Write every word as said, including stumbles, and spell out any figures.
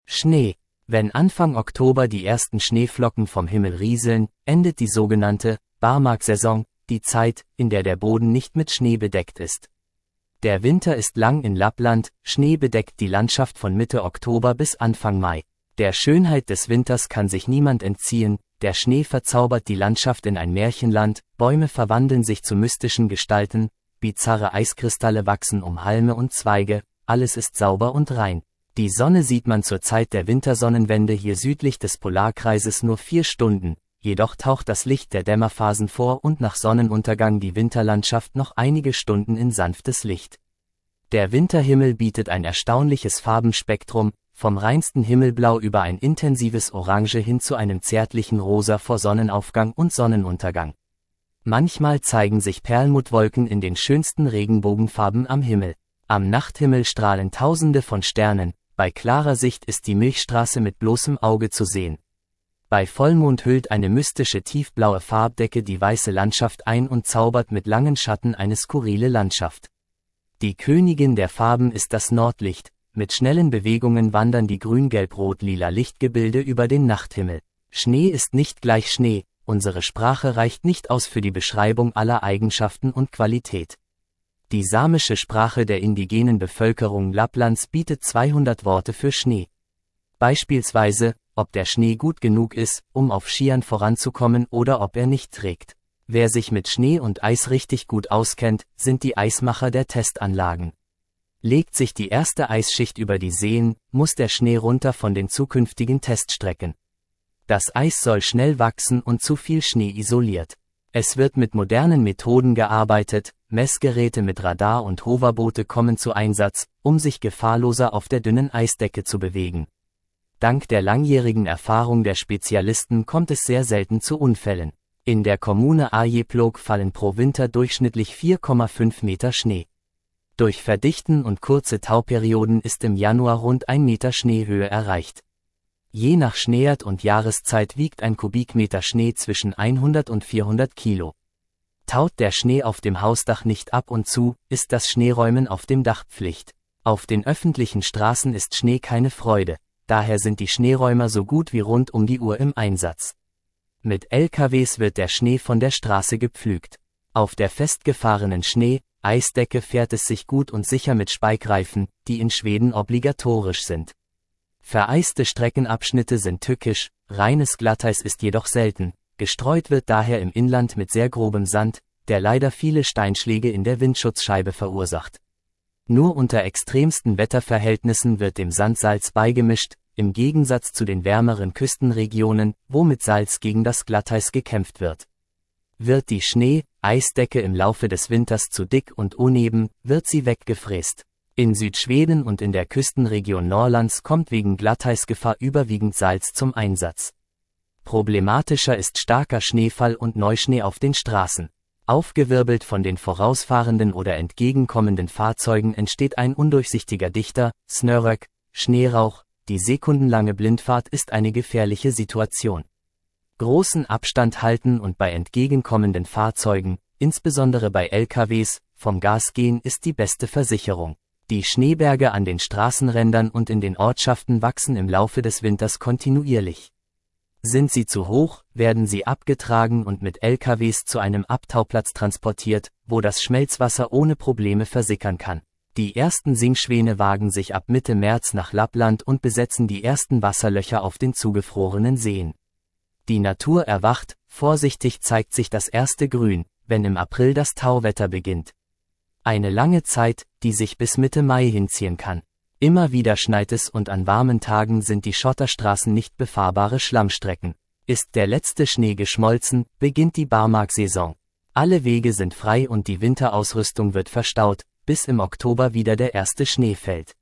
Schnee. Wenn Anfang Oktober die ersten Schneeflocken vom Himmel rieseln, endet die sogenannte Barmarksaison, die Zeit, in der der Boden nicht mit Schnee bedeckt ist. Der Winter ist lang in Lappland, Schnee bedeckt die Landschaft von Mitte Oktober bis Anfang Mai. Der Schönheit des Winters kann sich niemand entziehen, der Schnee verzaubert die Landschaft in ein Märchenland, Bäume verwandeln sich zu mystischen Gestalten, bizarre Eiskristalle wachsen um Halme und Zweige, alles ist sauber und rein. Die Sonne sieht man zur Zeit der Wintersonnenwende hier südlich des Polarkreises nur vier Stunden, jedoch taucht das Licht der Dämmerphasen vor und nach Sonnenuntergang die Winterlandschaft noch einige Stunden in sanftes Licht. Der Winterhimmel bietet ein erstaunliches Farbenspektrum, vom reinsten Himmelblau über ein intensives Orange hin zu einem zärtlichen Rosa vor Sonnenaufgang und Sonnenuntergang. Manchmal zeigen sich Perlmuttwolken in den schönsten Regenbogenfarben am Himmel. Am Nachthimmel strahlen Tausende von Sternen, bei klarer Sicht ist die Milchstraße mit bloßem Auge zu sehen. Bei Vollmond hüllt eine mystische tiefblaue Farbdecke die weiße Landschaft ein und zaubert mit langen Schatten eine skurrile Landschaft. Die Königin der Farben ist das Nordlicht, mit schnellen Bewegungen wandern die grün-gelb-rot-lila Lichtgebilde über den Nachthimmel. Schnee ist nicht gleich Schnee, unsere Sprache reicht nicht aus für die Beschreibung aller Eigenschaften und Qualität. Die samische Sprache der indigenen Bevölkerung Lapplands bietet zweihundert Worte für Schnee. Beispielsweise, ob der Schnee gut genug ist, um auf Skiern voranzukommen oder ob er nicht trägt. Wer sich mit Schnee und Eis richtig gut auskennt, sind die Eismacher der Testanlagen. Legt sich die erste Eisschicht über die Seen, muss der Schnee runter von den zukünftigen Teststrecken. Das Eis soll schnell wachsen und zu viel Schnee isoliert. Es wird mit modernen Methoden gearbeitet, Messgeräte mit Radar und Hoverboote kommen zu Einsatz, um sich gefahrloser auf der dünnen Eisdecke zu bewegen. Dank der langjährigen Erfahrung der Spezialisten kommt es sehr selten zu Unfällen. In der Kommune Arjeplog fallen pro Winter durchschnittlich vier Komma fünf Meter Schnee. Durch Verdichten und kurze Tauperioden ist im Januar rund ein Meter Schneehöhe erreicht. Je nach Schneeart und Jahreszeit wiegt ein Kubikmeter Schnee zwischen hundert und vierhundert Kilo. Taut der Schnee auf dem Hausdach nicht ab und zu, ist das Schneeräumen auf dem Dach Pflicht. Auf den öffentlichen Straßen ist Schnee keine Freude, daher sind die Schneeräumer so gut wie rund um die Uhr im Einsatz. Mit L K Ws wird der Schnee von der Straße gepflügt. Auf der festgefahrenen Schnee-Eisdecke fährt es sich gut und sicher mit Speigreifen, die in Schweden obligatorisch sind. Vereiste Streckenabschnitte sind tückisch, reines Glatteis ist jedoch selten, gestreut wird daher im Inland mit sehr grobem Sand, der leider viele Steinschläge in der Windschutzscheibe verursacht. Nur unter extremsten Wetterverhältnissen wird dem Sand Salz beigemischt, im Gegensatz zu den wärmeren Küstenregionen, wo mit Salz gegen das Glatteis gekämpft wird. Wird die Schnee-Eisdecke im Laufe des Winters zu dick und uneben, wird sie weggefräst. In Südschweden und in der Küstenregion Norrlands kommt wegen Glatteisgefahr überwiegend Salz zum Einsatz. Problematischer ist starker Schneefall und Neuschnee auf den Straßen. Aufgewirbelt von den vorausfahrenden oder entgegenkommenden Fahrzeugen entsteht ein undurchsichtiger dichter, Snörök, Schneerauch, die sekundenlange Blindfahrt ist eine gefährliche Situation. Großen Abstand halten und bei entgegenkommenden Fahrzeugen, insbesondere bei L K Ws, vom Gas gehen ist die beste Versicherung. Die Schneeberge an den Straßenrändern und in den Ortschaften wachsen im Laufe des Winters kontinuierlich. Sind sie zu hoch, werden sie abgetragen und mit L K Ws zu einem Abtauplatz transportiert, wo das Schmelzwasser ohne Probleme versickern kann. Die ersten Singschwäne wagen sich ab Mitte März nach Lappland und besetzen die ersten Wasserlöcher auf den zugefrorenen Seen. Die Natur erwacht, vorsichtig zeigt sich das erste Grün, wenn im April das Tauwetter beginnt. Eine lange Zeit, die sich bis Mitte Mai hinziehen kann. Immer wieder schneit es und an warmen Tagen sind die Schotterstraßen nicht befahrbare Schlammstrecken. Ist der letzte Schnee geschmolzen, beginnt die Barmarksaison. Alle Wege sind frei und die Winterausrüstung wird verstaut, bis im Oktober wieder der erste Schnee fällt.